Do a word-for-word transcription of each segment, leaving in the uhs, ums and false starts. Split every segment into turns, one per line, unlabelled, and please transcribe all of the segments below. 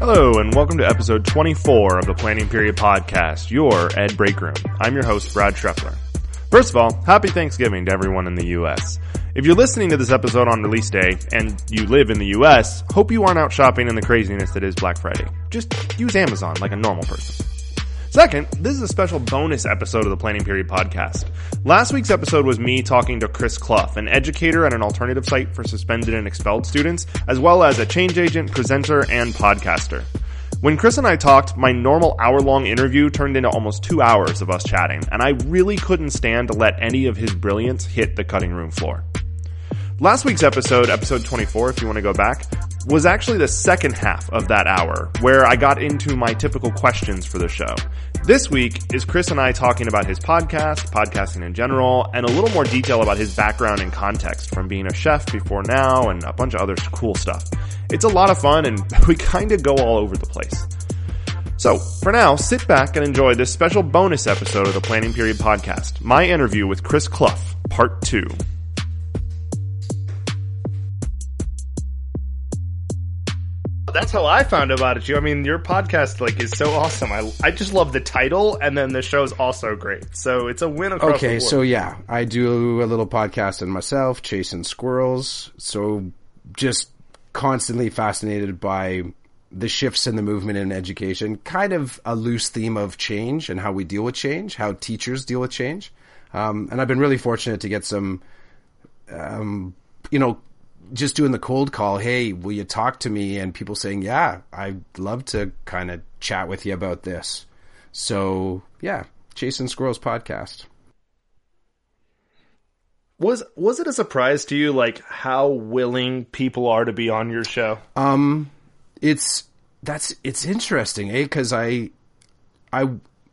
Hello, and welcome to episode twenty-four of the Planning Period Podcast, your Ed Breakroom. I'm your host, Brad Scheffler. First of all, happy Thanksgiving to everyone in the U S. If you're listening to this episode on release day, and you live in the U S, hope you aren't out shopping in the craziness that is Black Friday. Just use Amazon like a normal person. Second, this is a special bonus episode of the Planning Period Podcast. Last week's episode was me talking to Chris Clough, an educator at an alternative site for suspended and expelled students, as well as a change agent, presenter, and podcaster. When Chris and I talked, my normal hour-long interview turned into almost two hours of us chatting, and I really couldn't stand to let any of his brilliance hit the cutting room floor. Last week's episode, episode twenty-four, if you want to go back, was actually the second half of that hour, where I got into my typical questions for the show. This week is Chris and I talking about his podcast, podcasting in general, and a little more detail about his background and context from being a chef before now and a bunch of other cool stuff. It's a lot of fun, and we kind of go all over the place. So, for now, sit back and enjoy this special bonus episode of the Planning Period Podcast, my interview with Chris Clough, part two. That's how I found out about it, you. I mean, your podcast like is so awesome. I I just love the title, and then the show's also great. So it's a win across
okay,
the board.
So yeah, I do a little podcast on myself, chasing squirrels. So just constantly fascinated by the shifts in the movement in education. Kind of a loose theme of change and how we deal with change, how teachers deal with change. Um, and I've been really fortunate to get some, um, you know, just doing the cold call, hey, will you talk to me? And people saying, yeah, I'd love to kind of chat with you about this. So, yeah, Chasing Squirrels podcast.
Was was it a surprise to you, like, how willing people are to be on your show?
Um, it's, that's, it's interesting, eh? Because I, I,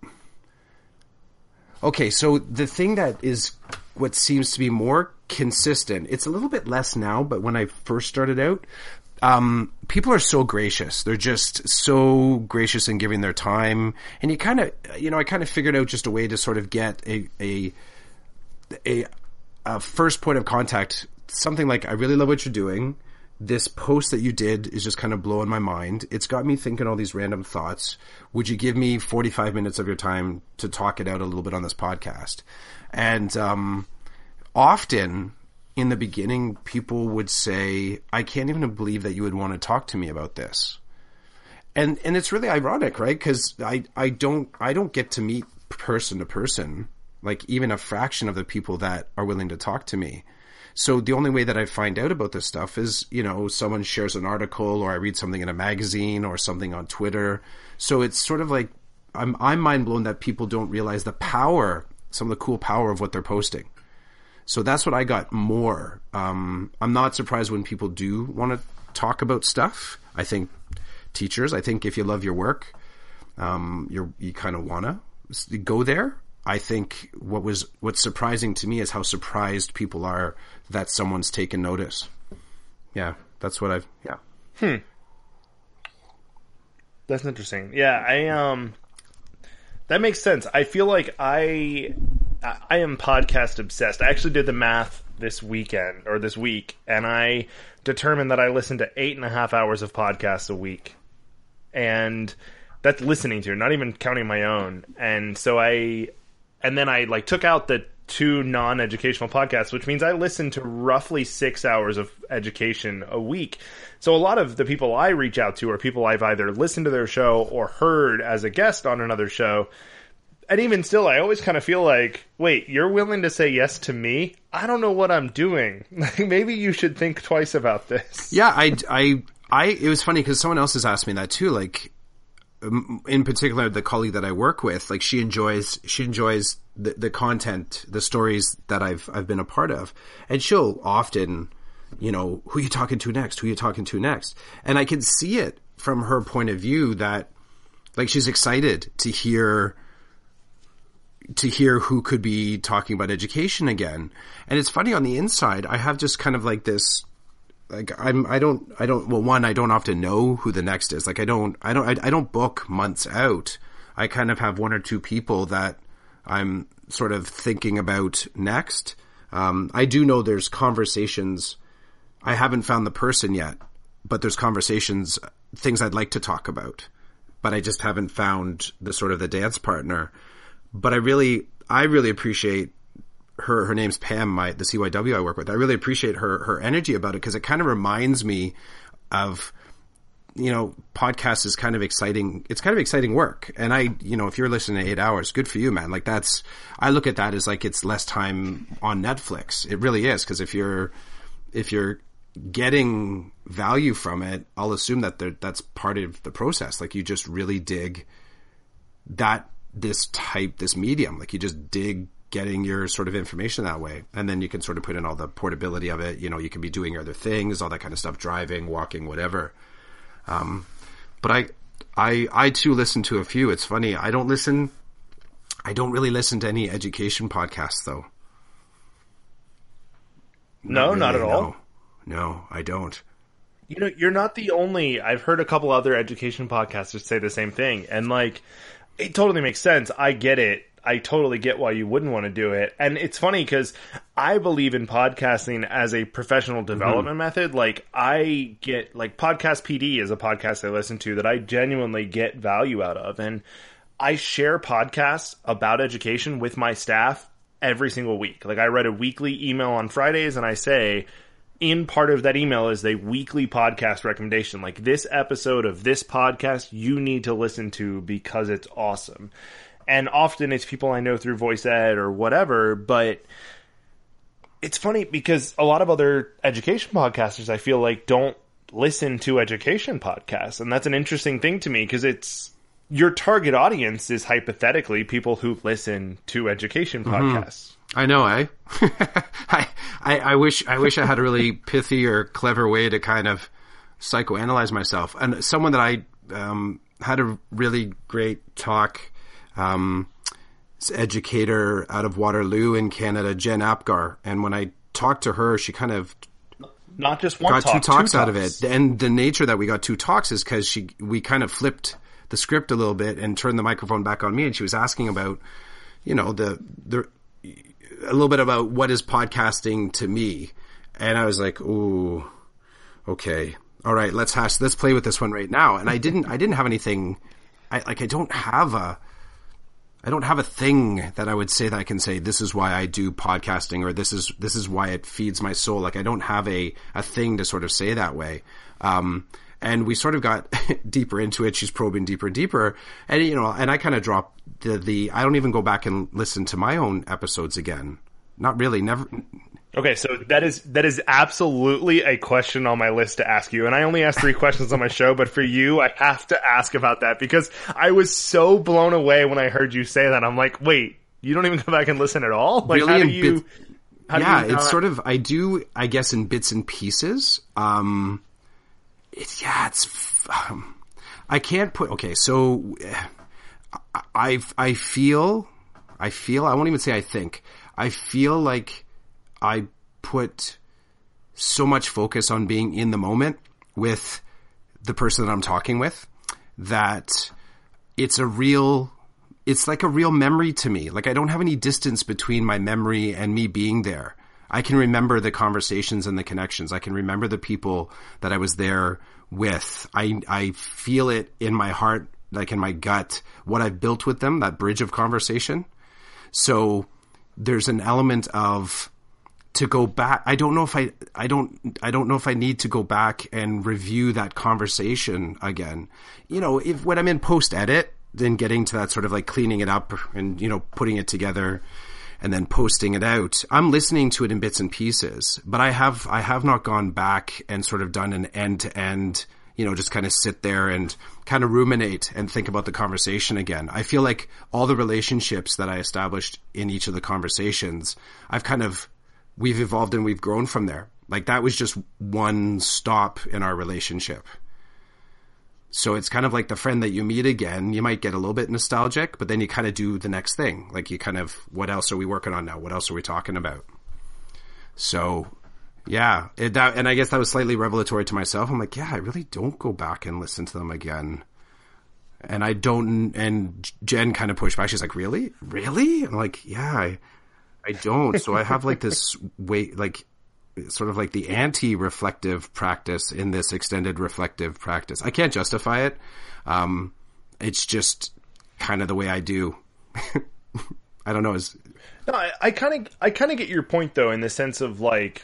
okay, so the thing that is what seems to be more consistent, it's a little bit less now, but when I first started out, um, people are so gracious. They're just so gracious in giving their time. And you kind of, you know, I kind of figured out just a way to sort of get a, a, a, a first point of contact, something like, I really love what you're doing. This post that you did is just kind of blowing my mind. It's got me thinking all these random thoughts. Would you give me forty-five minutes of your time to talk it out a little bit on this podcast? And, um, often in the beginning, people would say, I can't even believe that you would want to talk to me about this. And, and it's really ironic, right? Cause I, I don't, I don't get to meet person to person, like even a fraction of the people that are willing to talk to me. So the only way that I find out about this stuff is, you know, someone shares an article or I read something in a magazine or something on Twitter. So it's sort of like, I'm, I'm mind blown that people don't realize the power, some of the cool power of what they're posting. So that's what I got more. Um, I'm not surprised when people do want to talk about stuff. I think teachers, I think if you love your work, um, you're, you kind of want to go there. I think what was, what's surprising to me is how surprised people are that someone's taken notice. Yeah, that's what I've, yeah.
Hmm. That's interesting. Yeah, I, um, that makes sense. I feel like I, I am podcast obsessed. I actually did the math this weekend or this week, and I determined that I listen to eight and a half hours of podcasts a week. And that's listening to, not even counting my own. And so I, and then I like took out the two non-educational podcasts, which means I listen to roughly six hours of education a week. So a lot of the people I reach out to are people I've either listened to their show or heard as a guest on another show. And even still, I always kind of feel like, wait, you're willing to say yes to me? I don't know what I'm doing. Maybe you should think twice about this.
Yeah, I, I, I, it was funny because someone else has asked me that too. Like, in particular, the colleague that I work with, like she enjoys, she enjoys the, the content, the stories that I've, I've been a part of. And she'll often, you know, who are you talking to next? Who are you talking to next? And I can see it from her point of view that like she's excited to hear to hear who could be talking about education again. And it's funny, on the inside, I have just kind of like this, like I'm, I don't, I don't, well, one, I don't often know who the next is. Like I don't, I don't, I, I don't book months out. I kind of have one or two people that I'm sort of thinking about next. Um, I do know there's conversations. I haven't found the person yet but there's conversations, things I'd like to talk about, but I just haven't found the sort of the dance partner. But I really, I really appreciate her. Her name's Pam, my, the C Y W I work with. I really appreciate her, her energy about it, because it kind of reminds me of, you know, podcast is kind of exciting. It's kind of exciting work. And I, you know, if you're listening to eight hours, good for you, man. Like that's, I look at that as like, it's less time on Netflix. It really is. Cause if you're, if you're getting value from it, I'll assume that there, that's part of the process. Like you just really dig that, this type, this medium, like you just dig getting your sort of information that way. And then you can sort of put in all the portability of it. You know, you can be doing other things, all that kind of stuff, driving, walking, whatever. Um, but I, I, I too listen to a few. It's funny. I don't listen, I don't really listen to any education podcasts though.
No, not, really, not at all.
No. no, I don't.
You know, you're not the only, I've heard a couple other education podcasters say the same thing. And like, it totally makes sense. I get it. I totally get why you wouldn't want to do it. And it's funny because I believe in podcasting as a professional development mm-hmm. method. Like I get like Podcast P D is a podcast I listen to that I genuinely get value out of. And I share podcasts about education with my staff every single week. Like I write a weekly email on Fridays and I say, in part of that email is a weekly podcast recommendation. Like this episode of this podcast you need to listen to because it's awesome. And often it's people I know through voice ed or whatever, but it's funny because a lot of other education podcasters I feel like don't listen to education podcasts. And that's an interesting thing to me because it's your target audience is hypothetically people who listen to education podcasts.
Mm-hmm. I know, eh? I, I, I wish I wish I had a really pithy or clever way to kind of psychoanalyze myself. And someone that I um, had a really great talk Um, educator out of Waterloo in Canada, Jen Apgar. And when I talked to her, she kind of
not just one
got
talk,
two talks
two
out
talks.
of it. And the nature that we got two talks is because she, we kind of flipped the script a little bit and turned the microphone back on me. And she was asking about, you know, the, the, a little bit about what is podcasting to me. And I was like, ooh, okay. All right, let's hash, let's play with this one right now. And I didn't, I didn't have anything, I like, I don't have a, I don't have a thing that I would say that I can say, this is why I do podcasting, or this is, this is why it feeds my soul. Like I don't have a, a thing to sort of say that way. Um, and we sort of got deeper into it. She's probing deeper and deeper. And, you know, and I kind of dropped the, the, I don't even go back and listen to my own episodes again. Not really, never.
Okay, so that is that is absolutely a question on my list to ask you. And I only asked three questions on my show, but for you, I have to ask about that because I was so blown away when I heard you say that. I'm like, wait, you don't even go back and listen at all? Like,
really
how do you...
Bits,
how
yeah,
do you not...
it's sort of, I do, I guess, in bits and pieces. Um, it's, yeah, it's, um, I can't put, okay, so I, I feel, I feel, I won't even say I think, I feel like I put so much focus on being in the moment with the person that I'm talking with that it's a real, it's like a real memory to me. Like I don't have any distance between my memory and me being there. I can remember the conversations and the connections. I can remember the people that I was there with. I, I feel it in my heart, like in my gut, what I've built with them, that bridge of conversation. So there's an element of to go back. I don't know if I, I don't, I don't know if I need to go back and review that conversation again. You know, if when I'm in post edit, then getting to that sort of like cleaning it up and, you know, putting it together and then posting it out, I'm listening to it in bits and pieces, but I have, I have not gone back and sort of done an end to end, you know, just kind of sit there and kind of ruminate and think about the conversation again. I feel like all the relationships that I established in each of the conversations, I've kind of, we've evolved and we've grown from there. Like that was just one stop in our relationship. So it's kind of like the friend that you meet again. You might get a little bit nostalgic, but then you kind of do the next thing. Like you kind of, what else are we working on now? What else are we talking about? So yeah, it, that, and I guess that was slightly revelatory to myself. I'm like, yeah, I really don't go back and listen to them again. And I don't, and Jen kind of pushed back. She's like, really? Really? I'm like, yeah, I, I don't. So I have like this way, like sort of like the anti-reflective practice in this extended reflective practice. I can't justify it. Um, it's just kind of the way I do. I don't know. Is
no, I kind of, I kind of get your point though, in the sense of like,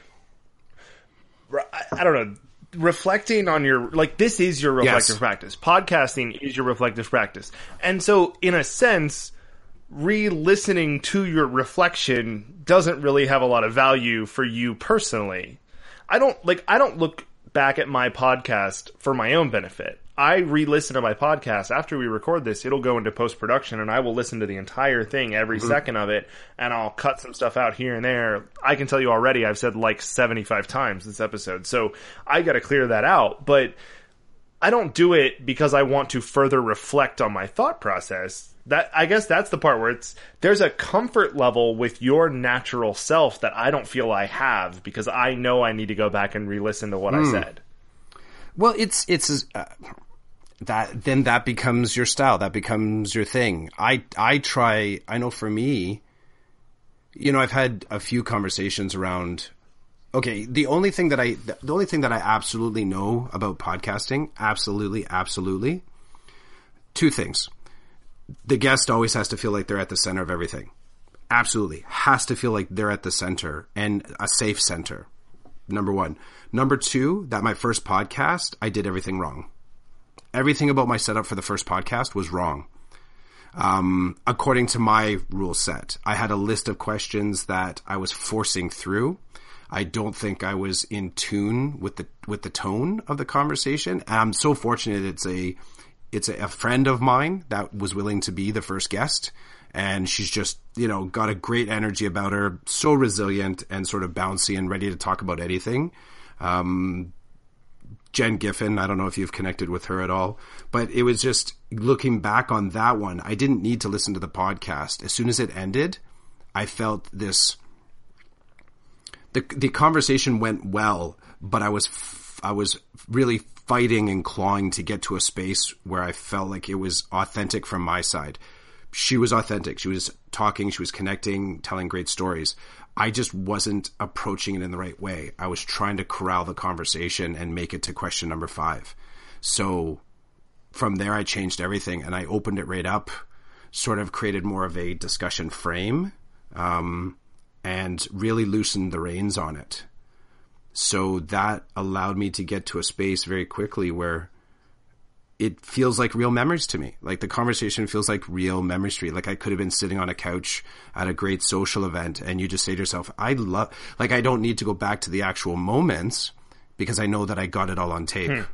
I, I don't know, reflecting on your, like, this is your reflective
yes.
practice. Podcasting is your reflective practice. And so in a sense, re-listening to your reflection doesn't really have a lot of value for you personally. I don't like I don't look back at my podcast for my own benefit. I re-listen to my podcast after we record this. It'll go into post-production and I will listen to the entire thing, every mm-hmm. second of it, and I'll cut some stuff out here and there. I can tell you already I've said like seventy-five times this episode, so I got to clear that out. But I don't do it because I want to further reflect on my thought process. That, I guess that's the part where it's, there's a comfort level with your natural self that I don't feel I have, because I know I need to go back and re-listen to what mm. I said.
Well, it's, it's, uh, that, then that becomes your style. That becomes your thing. I, I try, I know for me, you know, I've had a few conversations around, okay, the only thing that I, the only thing that I absolutely know about podcasting, absolutely, absolutely, two things. The guest always has to feel like they're at the center of everything. Absolutely. Has to feel like they're at the center, and a safe center. Number one. Number two, that my first podcast, I did everything wrong. Everything about my setup for the first podcast was wrong. Um, according to my rule set, I had a list of questions that I was forcing through. I don't think I was in tune with the, with the tone of the conversation. And I'm so fortunate it's a, It's a, a friend of mine that was willing to be the first guest, and she's just, you know, got a great energy about her, so resilient and sort of bouncy and ready to talk about anything. Um, Jen Giffen, I don't know if you've connected with her at all, but it was just looking back on that one, I didn't need to listen to the podcast. As soon as it ended, I felt this, the, the conversation went well, but I was, I was really fighting and clawing to get to a space where I felt like it was authentic from my side. She was authentic. She was talking, she was connecting, telling great stories. I just wasn't approaching it in the right way. I was trying to corral the conversation and make it to question number five. So from there, I changed everything and I opened it right up, sort of created more of a discussion frame, um, and really loosened the reins on it. So that allowed me to get to a space very quickly where it feels like real memories to me. Like the conversation feels like real Memory Street. Like I could have been sitting on a couch at a great social event and you just say to yourself, I love, like I don't need to go back to the actual moments because I know that I got it all on tape. Hmm.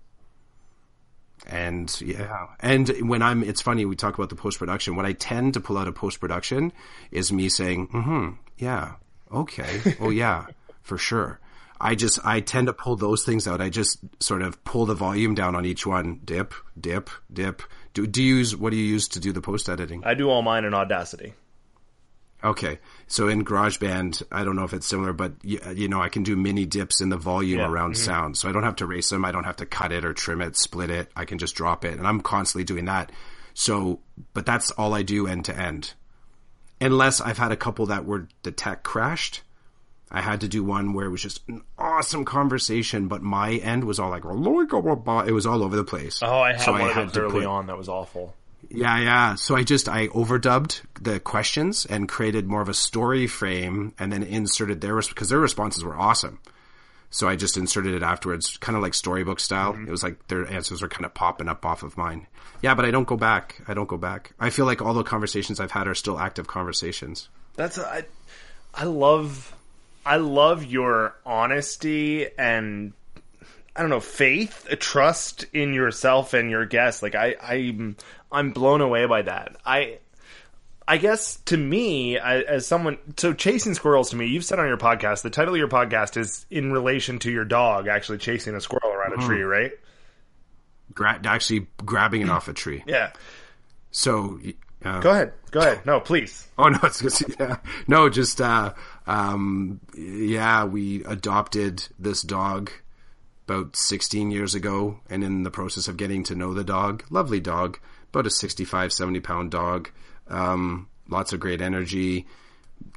And yeah, and when I'm, it's funny, we talk about the post-production. What I tend to pull out of post-production is me saying, mm-hmm, yeah, okay, oh yeah, for sure. I just, I tend to pull those things out. I just sort of pull the volume down on each one. Dip, dip, dip. Do, do you use, what do you use to do the post editing?
I do all mine in Audacity.
Okay. So in GarageBand, I don't know if it's similar, but you, you know, I can do mini dips in the volume yeah. around mm-hmm. sound. So I don't have to erase them. I don't have to cut it or trim it, split it. I can just drop it. And I'm constantly doing that. So, but that's all I do end to end. Unless I've had a couple that were, the tech crashed. I had to do one where it was just an awesome conversation, but my end was all like, it was all over the place.
Oh, I had so one I had of those early put, on that was awful.
Yeah, yeah. So I just, I overdubbed the questions and created more of a story frame and then inserted their, because their responses were awesome. So I just inserted it afterwards, kind of like storybook style. Mm-hmm. It was like their answers were kind of popping up off of mine. Yeah, but I don't go back. I don't go back. I feel like all the conversations I've had are still active conversations.
That's, I, I love... I love your honesty and, I don't know, faith, trust in yourself and your guests. Like, I, I'm, I'm blown away by that. I, I guess to me, I, as someone, so chasing squirrels to me, you've said on your podcast, the title of your podcast is in relation to your dog actually chasing a squirrel around mm. a tree, right?
Gra- actually grabbing it off a tree.
Yeah.
So... Uh,
Go ahead. Go ahead. No, please.
Oh, no, it's just, yeah. No, just, uh, um, yeah, we adopted this dog about sixteen years ago, and in the process of getting to know the dog, lovely dog, about a sixty-five, seventy pound dog, um, lots of great energy,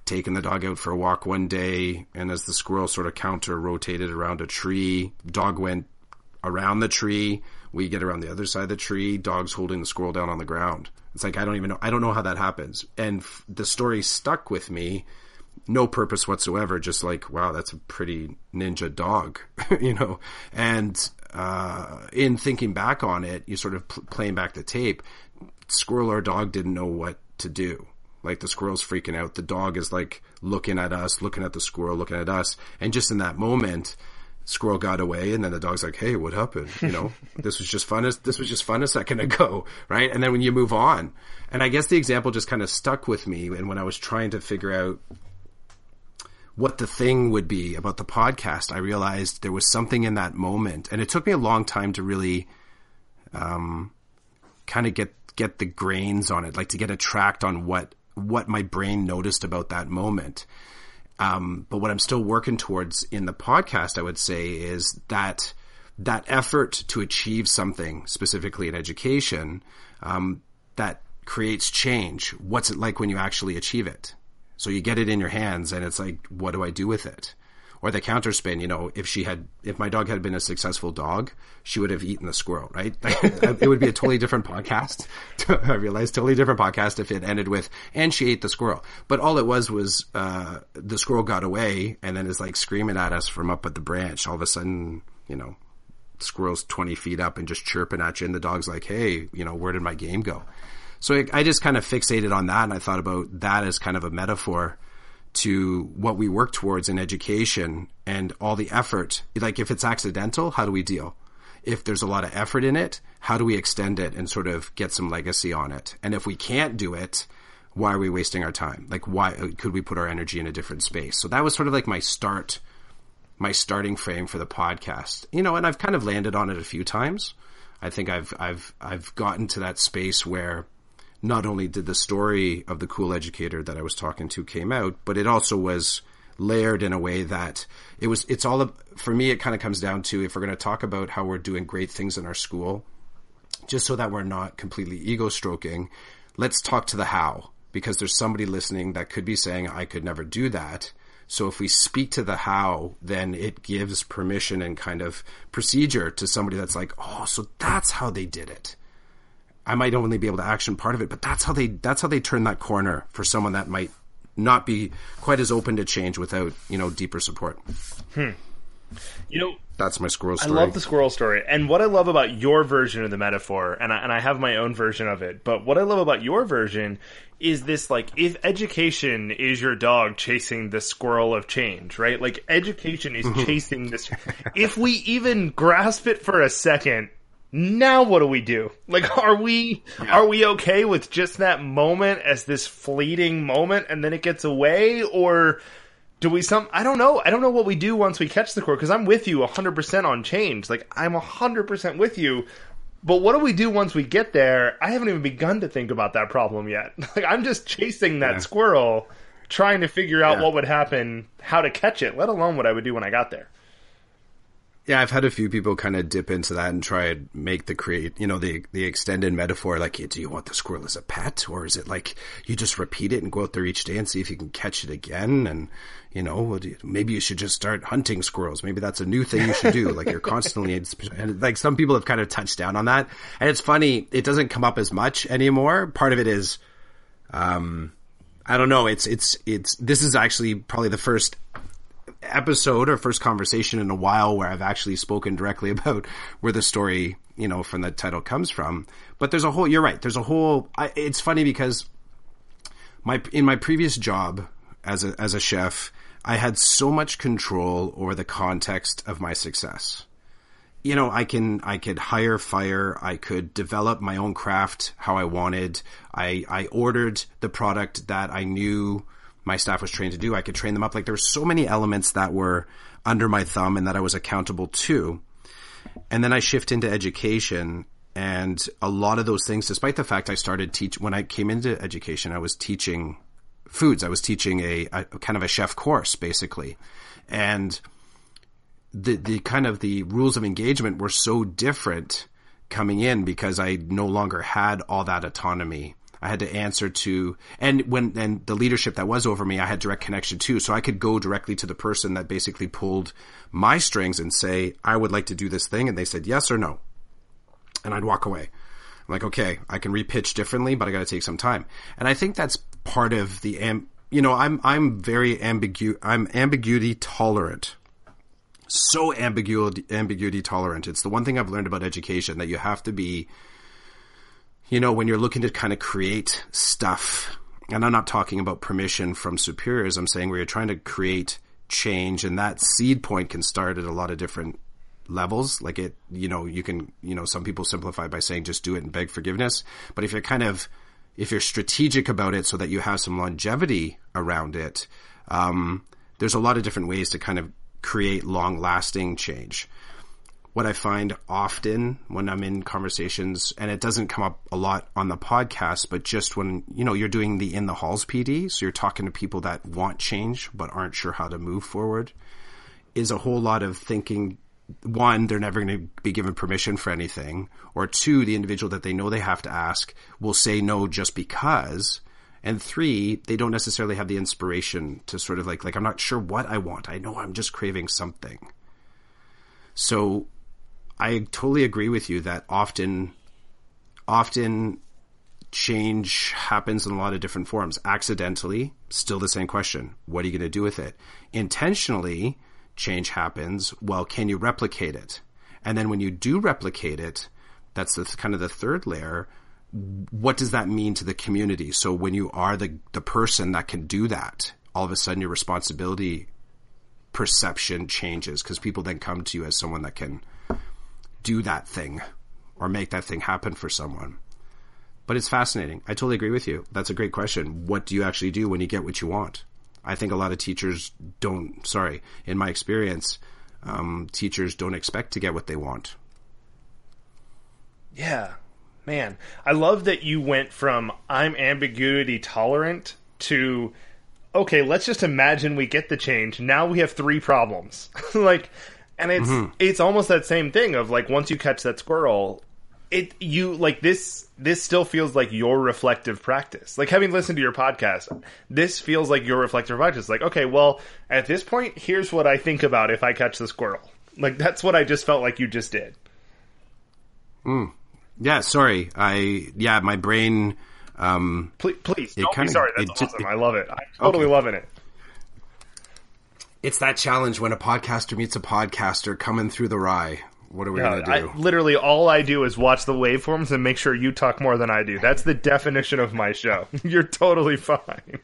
taken the dog out for a walk one day, and as the squirrel sort of counter rotated around a tree, dog went around the tree, we get around the other side of the tree, dog's holding the squirrel down on the ground. It's like, I don't even know, I don't know how that happens. And f- the story stuck with me, no purpose whatsoever, just like, wow, that's a pretty ninja dog, you know? And, uh, in thinking back on it, you sort of pl- playing back the tape, squirrel or dog didn't know what to do. Like, the squirrel's freaking out. The dog is like looking at us, looking at the squirrel, looking at us. And just in that moment, squirrel got away, and then the dog's like, hey, what happened? You know, this was just fun. As, this was just fun a second ago. Right. And then when you move on, and I guess the example just kind of stuck with me. And when I was trying to figure out what the thing would be about the podcast, I realized there was something in that moment. And it took me a long time to really, um, kind of get, get the grains on it, like to get a tract on what, what my brain noticed about that moment. Um, but what I'm still working towards in the podcast, I would say, is that that effort to achieve something specifically in education, um, that creates change. What's it like when you actually achieve it? So you get it in your hands and it's like, what do I do with it? Or the counterspin, you know, if she had, if my dog had been a successful dog, she would have eaten the squirrel, right? It would be a totally different podcast. I realized totally different podcast if it ended with, and she ate the squirrel. But all it was was, uh, the squirrel got away and then is like screaming at us from up at the branch. All of a sudden, you know, the squirrel's twenty feet up and just chirping at you. And the dog's like, hey, you know, where did my game go? So I, I just kind of fixated on that. And I thought about that as kind of a metaphor to what we work towards in education and all the effort. Like, if it's accidental, how do we deal? If there's a lot of effort in it, how do we extend it and sort of get some legacy on it? And if we can't do it, why are we wasting our time? Like, why could we put our energy in a different space? So that was sort of like my start, my starting frame for the podcast, you know, and I've kind of landed on it a few times. I think I've, I've, I've gotten to that space where not only did the story of the cool educator that I was talking to came out, but it also was layered in a way that it was, it's all, for me, it kind of comes down to, if we're going to talk about how we're doing great things in our school, just so that we're not completely ego stroking, let's talk to the how, because there's somebody listening that could be saying, I could never do that. So if we speak to the how, then it gives permission and kind of procedure to somebody that's like, oh, so that's how they did it. I might only be able to action part of it, but that's how they, that's how they turn that corner for someone that might not be quite as open to change without, you know, deeper support.
Hmm. You know,
that's my squirrel story.
I love the squirrel story. And what I love about your version of the metaphor, and I, and I have my own version of it, but what I love about your version is this, like, if education is your dog chasing the squirrel of change, right? Like, education is chasing this. If we even grasp it for a second, now what do we do? Like, are we, yeah. are we okay with just that moment as this fleeting moment and then it gets away? Or do we some, I don't know. I don't know what we do once we catch the squirrel, because I'm with you one hundred percent on change. Like, I'm one hundred percent with you. But what do we do once we get there? I haven't even begun to think about that problem yet. Like, I'm just chasing that yeah. squirrel, trying to figure out yeah. what would happen, how to catch it, let alone what I would do when I got there.
Yeah, I've had a few people kind of dip into that and try and make the create, you know, the the extended metaphor, like, do you want the squirrel as a pet? Or is it like you just repeat it and go out there each day and see if you can catch it again? And, you know, maybe you should just start hunting squirrels. Maybe that's a new thing you should do. Like, you're constantly, and like, some people have kind of touched down on that. And it's funny, it doesn't come up as much anymore. Part of it is, um, I don't know, it's, it's, it's, this is actually probably the first episode or first conversation in a while where I've actually spoken directly about where the story, you know, from the title comes from. But there's a whole, you're right. There's a whole, I, it's funny because my, in my previous job as a, as a chef, I had so much control over the context of my success. You know, I can, I could hire, fire, I could develop my own craft how I wanted. I, I ordered the product that I knew my staff was trained to do. I could train them up. Like, there were so many elements that were under my thumb and that I was accountable to. And then I shift into education, and a lot of those things, despite the fact I started teach, when I came into education, I was teaching foods. I was teaching a, a kind of a chef course, basically. And the, the kind of the rules of engagement were so different coming in because I no longer had all that autonomy. I had to answer to, and when, and the leadership that was over me, I had direct connection to, so I could go directly to the person that basically pulled my strings and say, I would like to do this thing. And they said yes or no. And I'd walk away. I'm like, okay, I can repitch differently, but I got to take some time. And I think that's part of the, am- you know, I'm, I'm very ambigu, I'm ambiguity tolerant. So ambiguity, ambiguity tolerant. It's the one thing I've learned about education, that you have to be, you know, when you're looking to kind of create stuff, and I'm not talking about permission from superiors, I'm saying where you're trying to create change, and that seed point can start at a lot of different levels. Like it, you know, you can, you know, some people simplify by saying just do it and beg forgiveness. But if you're kind of, if you're strategic about it so that you have some longevity around it, um, there's a lot of different ways to kind of create long lasting change. What I find often when I'm in conversations, and it doesn't come up a lot on the podcast, but just when, you know, you're doing the in the halls P D, so you're talking to people that want change but aren't sure how to move forward, is a whole lot of thinking. One, they're never going to be given permission for anything, or two, the individual that they know they have to ask will say no just because, and three, they don't necessarily have the inspiration to sort of like, like, I'm not sure what I want. I know I'm just craving something. So I totally agree with you that often, often change happens in a lot of different forms. Accidentally, still the same question. What are you going to do with it? Intentionally, change happens. Well, can you replicate it? And then when you do replicate it, that's the kind of the third layer. What does that mean to the community? So when you are the, the person that can do that, all of a sudden your responsibility perception changes, because people then come to you as someone that can do that thing or make that thing happen for someone. But it's fascinating. I totally agree with you. That's a great question. What do you actually do when you get what you want? I think a lot of teachers don't, sorry, in my experience, um, teachers don't expect to get what they want.
Yeah, man. I love that you went from I'm ambiguity tolerant to, okay, let's just imagine we get the change. Now we have three problems. Like, and it's, mm-hmm. it's almost that same thing of like, once you catch that squirrel, it, you like this, this still feels like your reflective practice. Like having listened to your podcast, this feels like your reflective practice. Like, okay, well, at this point, here's what I think about if I catch the squirrel. Like, that's what I just felt like you just did.
Mm. Yeah, sorry. I, yeah, my brain, um,
please, please don't
kinda,
be sorry. That's awesome. Just, it, I love it. I'm totally okay. loving it.
It's that challenge when a podcaster meets a podcaster coming through the rye. What are we yeah, going to do?
I, literally, all I do is watch the waveforms and make sure you talk more than I do. That's the definition of my show. You're totally fine.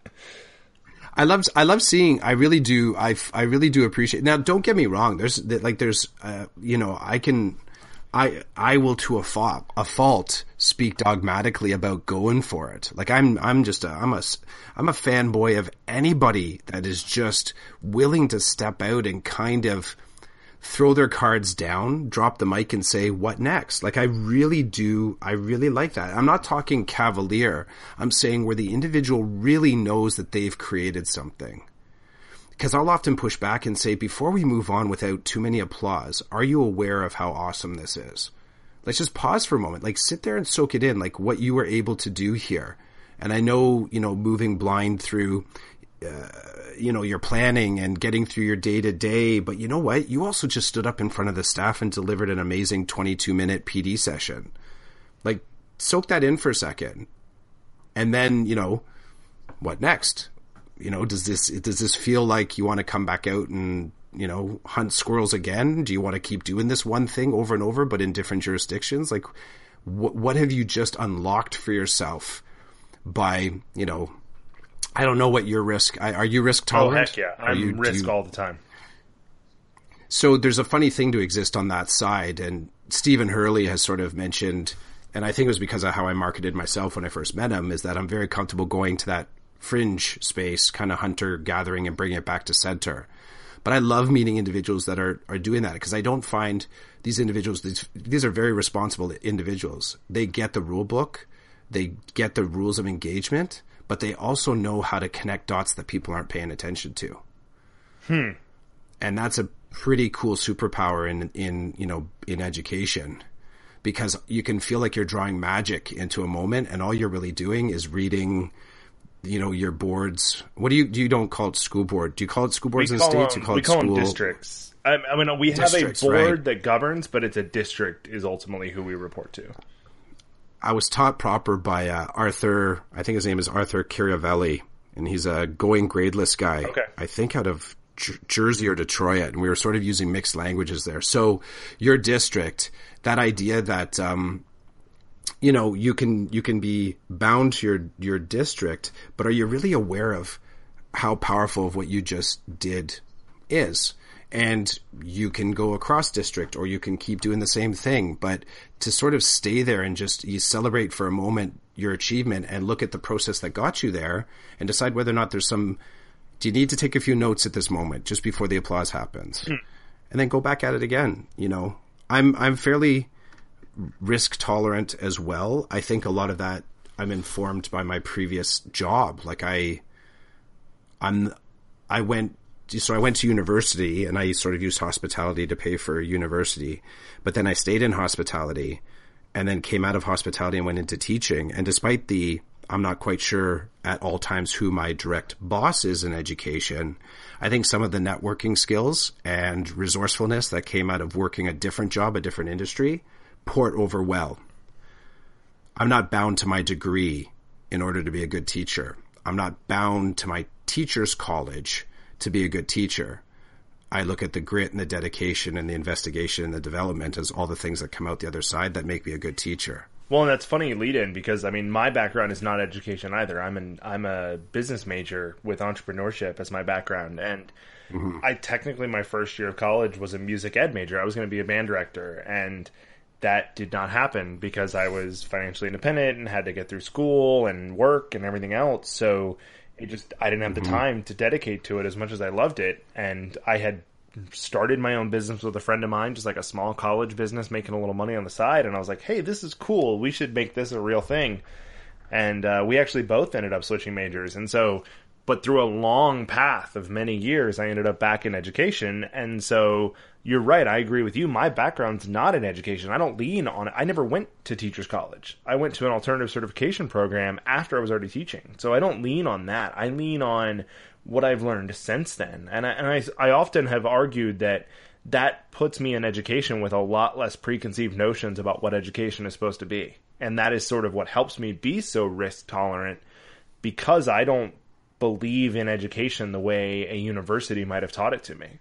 I love, I love seeing, I really do, I, I really do appreciate, now don't get me wrong, there's, like, there's, uh, you know, I can, I, I will to a fault, a fault speak dogmatically about going for it. Like I'm, I'm just a, I'm a, I'm a fanboy of anybody that is just willing to step out and kind of throw their cards down, drop the mic and say, what next? Like I really do, I really like that. I'm not talking cavalier. I'm saying where the individual really knows that they've created something. Because I'll often push back and say, before we move on without too many applause, are you aware of how awesome this is? Let's just pause for a moment. Like sit there and soak it in, like what you were able to do here. And I know, you know, moving blind through, uh, you know, your planning and getting through your day to day. But you know what? You also just stood up in front of the staff and delivered an amazing twenty-two minute P D session. Like soak that in for a second. And then, you know, what next? You know, does this, does this feel like you want to come back out and, you know, hunt squirrels again? Do you want to keep doing this one thing over and over, but in different jurisdictions? Like wh- what have you just unlocked for yourself by, you know, I don't know what your risk, are you risk tolerant?
Oh, heck yeah. I'm you, risk you, all the time.
So there's a funny thing to exist on that side. And Stephen Hurley has sort of mentioned, and I think it was because of how I marketed myself when I first met him, is that I'm very comfortable going to that fringe space, kind of hunter gathering and bringing it back to center. But I love meeting individuals that are, are doing that because I don't find these individuals, these, these are very responsible individuals. They get the rule book, they get the rules of engagement, but they also know how to connect dots that people aren't paying attention to.
Hmm.
And that's a pretty cool superpower in, in, you know, in education, because you can feel like you're drawing magic into a moment, and all you're really doing is reading, you know, your boards. What do you, do you don't call it school board? Do you call it school boards in the States?
Them,
you call
we
it
call
school?
them districts. I, I mean, we have a board right. that governs, but it's a district is ultimately who we report to.
I was taught proper by uh, Arthur, I think his name is Arthur Chiaravelli, and he's a going gradeless guy.
Okay.
I think out of J- Jersey or Detroit, and we were sort of using mixed languages there. So your district, that idea that, um, you know, you can, you can be bound to your, your district, but are you really aware of how powerful of what you just did is? And you can go across district, or you can keep doing the same thing, but to sort of stay there and just you celebrate for a moment your achievement and look at the process that got you there and decide whether or not there's some, do you need to take a few notes at this moment just before the applause happens, mm. and then go back at it again. You know, I'm, I'm fairly risk tolerant as well. I think a lot of that I'm informed by my previous job. Like I, I'm, I went, So I went to university, and I sort of used hospitality to pay for university. But then I stayed in hospitality and then came out of hospitality and went into teaching. And despite the, I'm not quite sure at all times who my direct boss is in education, I think some of the networking skills and resourcefulness that came out of working a different job, a different industry, poured over well. I'm not bound to my degree in order to be a good teacher. I'm not bound to my teacher's college to be a good teacher. I look at the grit and the dedication and the investigation and the development as all the things that come out the other side that make me a good teacher.
Well, and that's funny you lead in, because I mean, my background is not education either. I'm an I'm a business major with entrepreneurship as my background, and mm-hmm. I technically my first year of college was a music ed major. I was going to be a band director, and that did not happen because I was financially independent and had to get through school and work and everything else. So it just, I didn't have mm-hmm. the time to dedicate to it as much as I loved it. And I had started my own business with a friend of mine, just like a small college business, making a little money on the side. And I was like, hey, this is cool. We should make this a real thing. And uh, we actually both ended up switching majors. And so, but through a long path of many years, I ended up back in education. And so you're right. I agree with you. My background's not in education. I don't lean on it. I never went to teacher's college. I went to an alternative certification program after I was already teaching. So I don't lean on that. I lean on what I've learned since then. And I, and I, I often have argued that that puts me in education with a lot less preconceived notions about what education is supposed to be. And that is sort of what helps me be so risk tolerant, because I don't believe in education the way a university might have taught it to me.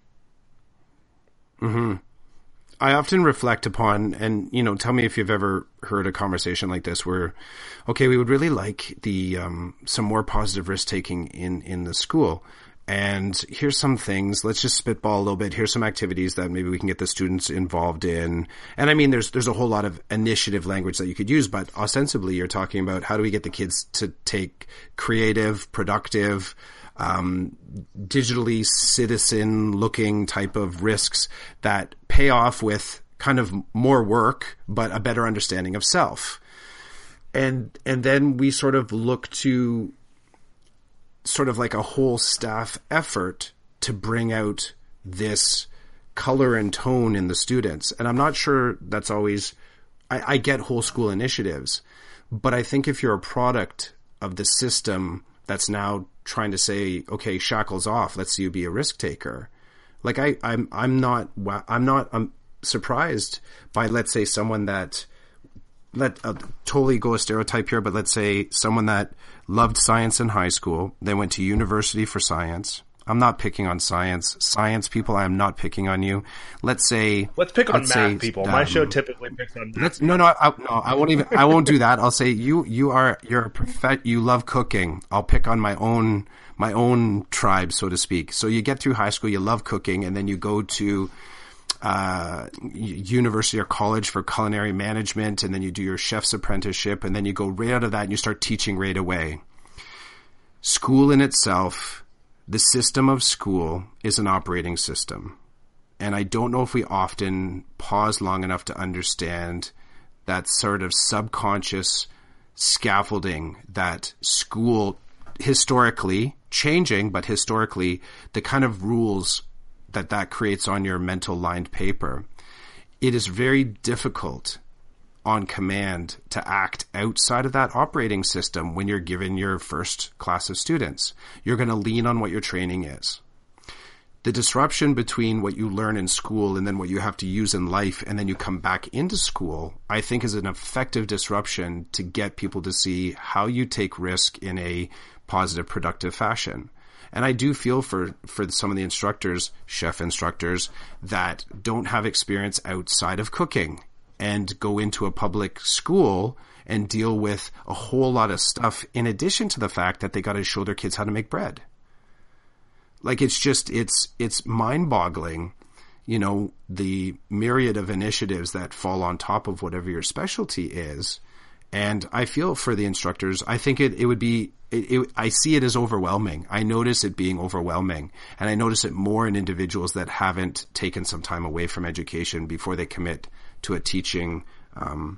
Mm-hmm. I often reflect upon, and, you know, tell me if you've ever heard a conversation like this where, okay, we would really like the, um, some more positive risk taking in, in the school. And here's some things, let's just spitball a little bit. Here's some activities that maybe we can get the students involved in. And I mean, there's, there's a whole lot of initiative language that you could use, but ostensibly you're talking about how do we get the kids to take creative, productive, um, digitally citizen looking type of risks that pay off with kind of more work, but a better understanding of self. And, and then we sort of look to sort of like a whole staff effort to bring out this color and tone in the students. And I'm not sure that's always, I, I get whole school initiatives, but I think if you're a product of the system that's now trying to say, okay, shackles off, let's see you be a risk taker. Like I, I'm, I'm not, I'm not I'm surprised by, let's say, someone that, let uh, totally go a stereotype here, but let's say someone that loved science in high school, then went to university for science. I'm not picking on science. Science people, I am not picking on you. Let's say...
Let's pick on let's math say, people. My um, show typically picks on math.
Let's, no, no, I, no, I won't even, I won't do that. I'll say you, you are, you're a perfect, you love cooking. I'll pick on my own, my own tribe, so to speak. So you get through high school, you love cooking, and then you go to uh, university or college for culinary management, and then you do your chef's apprenticeship, and then you go right out of that and you start teaching right away. School in itself, the system of school is an operating system. And I don't know if we often pause long enough to understand that sort of subconscious scaffolding that school historically, changing, but historically, the kind of rules that that creates on your mental lined paper. It is very difficult on command to act outside of that operating system when you're given your first class of students. You're going to lean on what your training is. The disruption between what you learn in school and then what you have to use in life and then you come back into school, I think is an effective disruption to get people to see how you take risk in a positive, productive fashion. And I do feel for, for some of the instructors, chef instructors, that don't have experience outside of cooking and go into a public school and deal with a whole lot of stuff in addition to the fact that they got to show their kids how to make bread. Like, it's just, it's, it's mind-boggling, you know, the myriad of initiatives that fall on top of whatever your specialty is. And I feel for the instructors, I think it, it would be, it, it, I see it as overwhelming. I notice it being overwhelming. And I notice it more in individuals that haven't taken some time away from education before they commit to a teaching, um,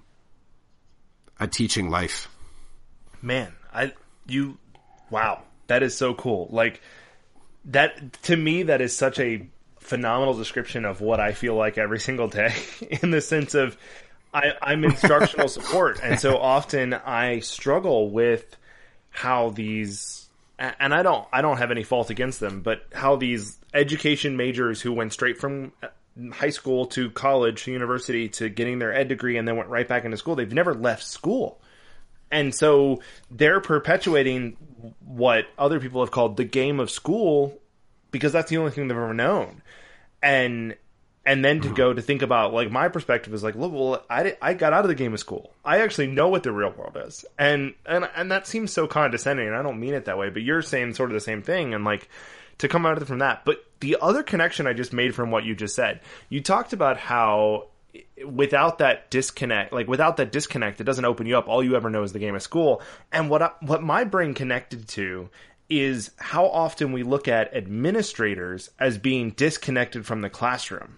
a teaching life.
Man, I, you, wow, that is so cool. Like, that, to me, that is such a phenomenal description of what I feel like every single day, in the sense of I, I'm instructional support. And so often I struggle with how these, and I don't, I don't have any fault against them, but how these education majors who went straight from high school to college to university to getting their ed degree and then went right back into school, they've never left school. And so they're perpetuating what other people have called the game of school because that's the only thing they've ever known. And and then to go to think about, like, my perspective is like, look, well, I, I got out of the game of school. I actually know what the real world is. And, and and that seems so condescending, and I don't mean it that way, but you're saying sort of the same thing, and, like, to come out of it from that. But the other connection I just made from what you just said, you talked about how without that disconnect, like without that disconnect, it doesn't open you up. All you ever know is the game of school. And what I, what my brain connected to is how often we look at administrators as being disconnected from the classroom.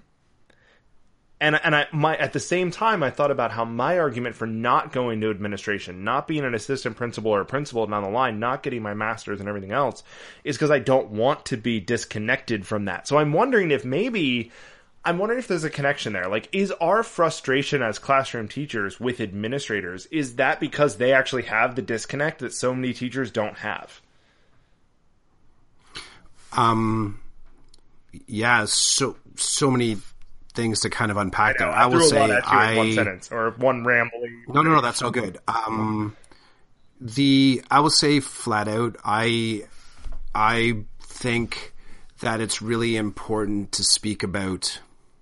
And and I my at the same time, I thought about how my argument for not going to administration, not being an assistant principal or a principal down the line, not getting my master's and everything else, is because I don't want to be disconnected from that. So I'm wondering if maybe I'm wondering if there's a connection there. Like, is our frustration as classroom teachers with administrators, is that because they actually have the disconnect that so many teachers don't have?
Um, yeah, so so many things to kind of unpack there.
I,
I will say, I
in one sentence or one rambling.
No, no, no, that's all good. Um, the I will say flat out, I I think that it's really important to speak about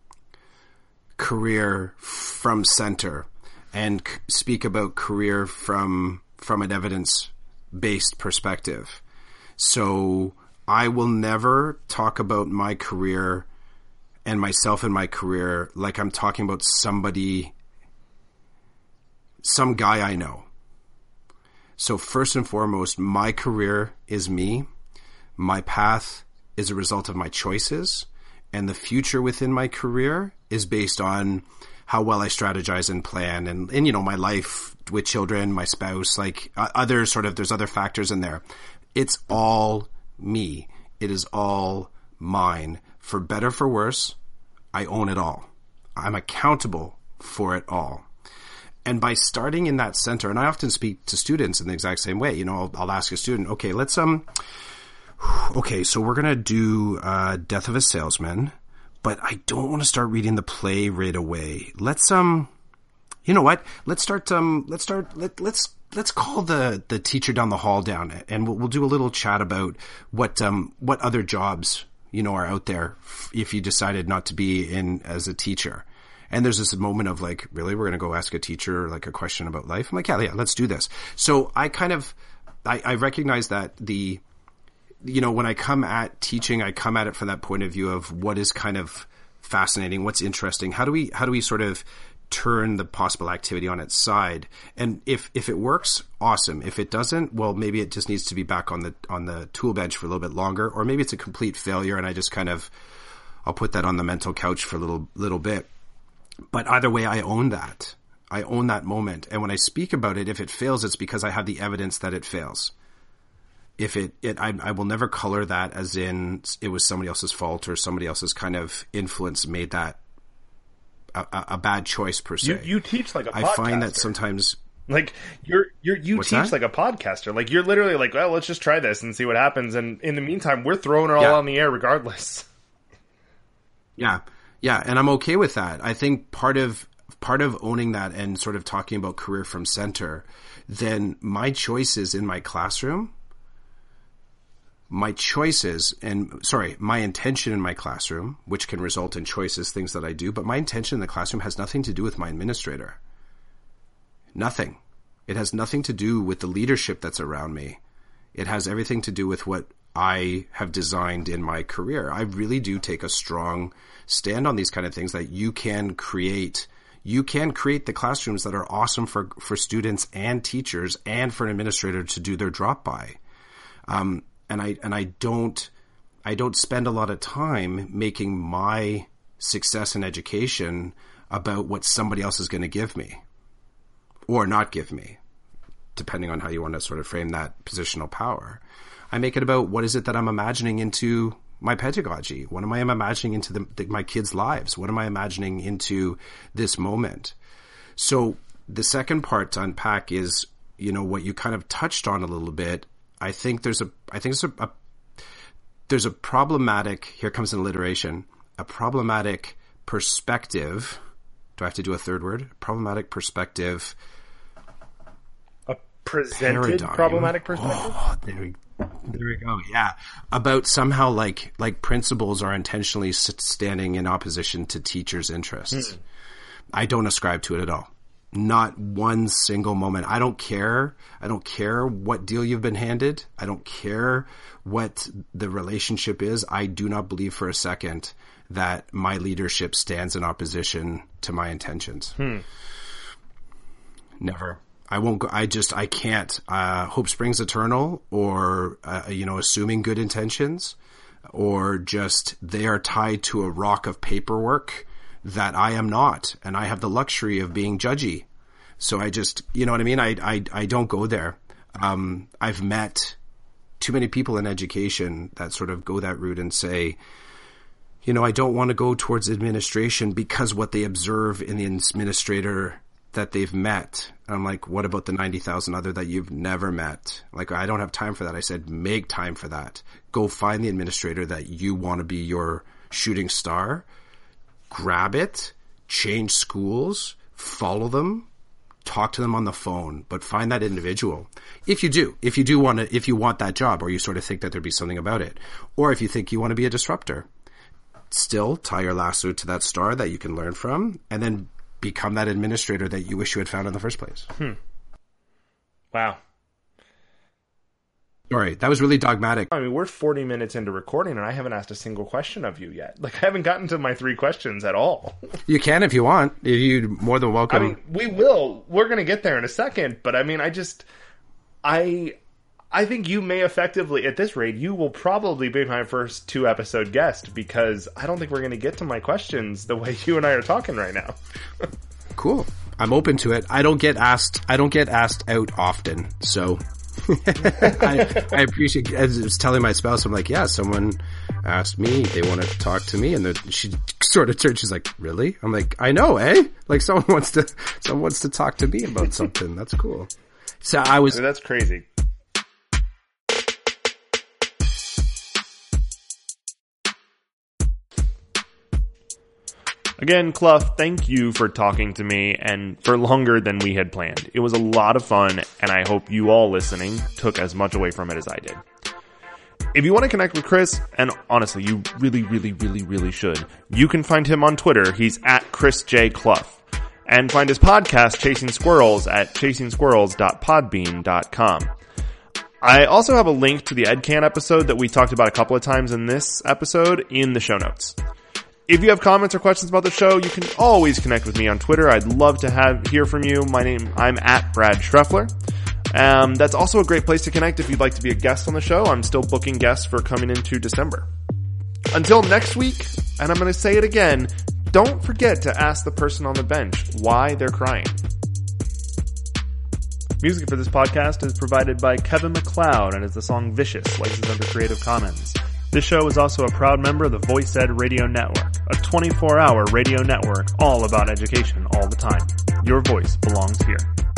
career from center and c- speak about career from from an evidence-based perspective. So I will never talk about my career and myself in my career like I'm talking about somebody, some guy I know. So first and foremost, my career is me. My path is a result of my choices. And the future within my career is based on how well I strategize and plan and, and, you know, my life with children, my spouse, like uh, other sort of, there's other factors in there. It's all me. It is all mine. For better, for worse, I own it all. I'm accountable for it all. And by starting in that center, and I often speak to students in the exact same way, you know, I'll, I'll ask a student, okay, let's, um, okay, so we're going to do uh, Death of a Salesman, but I don't want to start reading the play right away. Let's, um, you know what? Let's start, um, let's start, let, let's, let's call the, the teacher down the hall down and we'll, we'll do a little chat about what, um, what other jobs, you know, are out there if you decided not to be in as a teacher. And there's this moment of like, really, we're going to go ask a teacher like a question about life? I'm like, yeah, yeah, let's do this. So I kind of, I, I recognize that the, you know, when I come at teaching, I come at it from that point of view of what is kind of fascinating, what's interesting. How do we, how do we sort of turn the possible activity on its side? And if, if it works, awesome. If it doesn't, well, maybe it just needs to be back on the, on the tool bench for a little bit longer, or maybe it's a complete failure and I just kind of, I'll put that on the mental couch for a little, little bit. But either way, I own that. I own that moment. And when I speak about it, if it fails, it's because I have the evidence that it fails. If it, it I, I will never color that as in it was somebody else's fault or somebody else's kind of influence made that a, a bad choice per se.
You, you teach like a podcaster.
I find that sometimes,
like you're you're you
What's
teach
that?
like a podcaster. Like you're literally like, well, let's just try this and see what happens. And in the meantime, we're throwing it all
Yeah.
on the air regardless.
yeah, yeah, and I'm okay with that. I think part of part of owning that and sort of talking about career from center, then my choices in my classroom, my choices and sorry, my intention in my classroom, which can result in choices, things that I do, but my intention in the classroom has nothing to do with my administrator. Nothing. It has nothing to do with the leadership that's around me. It has everything to do with what I have designed in my career. I really do take a strong stand on these kind of things that you can create. You can create the classrooms that are awesome for, for students and teachers and for an administrator to do their drop by. Um, and I, and I don't, I don't spend a lot of time making my success in education about what somebody else is going to give me. Or not give me, depending on how you want to sort of frame that positional power. I make it about what is it that I'm imagining into my pedagogy? What am I imagining into the, the, my kids' lives? What am I imagining into this moment? So the second part to unpack is, you know, what you kind of touched on a little bit. I think there's a, I think there's a, a there's a problematic, here comes an alliteration, a problematic perspective. Do I have to do a third word? Problematic perspective.
A presented
Paradigm.
problematic perspective?
Oh, there we, there we go. Yeah. About somehow like, like principals are intentionally standing in opposition to teachers' interests. Hmm. I don't ascribe to it at all. Not one single moment. I don't care. I don't care what deal you've been handed. I don't care what the relationship is. I do not believe for a second that my leadership stands in opposition to my intentions. Hmm. Never. I won't go. I just, I can't. Uh, hope springs eternal, or, uh, you know, assuming good intentions, or just they are tied to a rock of paperwork that I am not. And I have the luxury of being judgy. So I just, you know what I mean? I, I, I don't go there. Um, I've met too many people in education that sort of go that route and say, you know, I don't want to go towards administration because what they observe in the administrator that they've met. I'm like, what about the ninety thousand other that you've never met? Like, I don't have time for that. I said, make time for that. Go find the administrator that you want to be your shooting star. Grab it, change schools, follow them, talk to them on the phone, but find that individual. If you do, if you do want to, if you want that job, or you sort of think that there'd be something about it, or if you think you want to be a disruptor, still tie your lasso to that star that you can learn from, and then become that administrator that you wish you had found in the first place.
Hmm. Wow.
Sorry, that was really dogmatic.
I mean, we're forty minutes into recording and I haven't asked a single question of you yet. Like, I haven't gotten to my three questions at all.
You can if you want. You're more than welcome.
I mean, we will. We're going to get there in a second. But I mean, I just, I, I think you may effectively, at this rate, you will probably be my first two episode guest, because I don't think we're going to get to my questions the way you and I are talking right now.
Cool. I'm open to it. I don't get asked, I don't get asked out often. So I, I appreciate, as I was telling my spouse, I'm like, yeah, someone asked me, they want to talk to me, and she sort of turned, she's like, really? I'm like, I know, eh? Like, someone wants to, someone wants to talk to me about something. That's cool. So I was,
I mean, that's crazy. Again, Clough, thank you for talking to me, and for longer than we had planned. It was a lot of fun, and I hope you all listening took as much away from it as I did. If you want to connect with Chris, and honestly, you really, really, really, really should, you can find him on Twitter. He's at Chris J. Clough. And find his podcast, Chasing Squirrels, at chasing squirrels dot podbean dot com. I also have a link to the EdCan episode that we talked about a couple of times in this episode in the show notes. If you have comments or questions about the show, you can always connect with me on Twitter. I'd love to have hear from you. My name, I'm at Brad Schreffler. Um, that's also a great place to connect if you'd like to be a guest on the show. I'm still booking guests for coming into December. Until next week, and I'm going to say it again, don't forget to ask the person on the bench why they're crying. Music for this podcast is provided by Kevin MacLeod and is the song Vicious, licensed under Creative Commons. This show is also a proud member of the Voice Ed Radio Network, a twenty-four hour radio network all about education all the time. Your voice belongs here.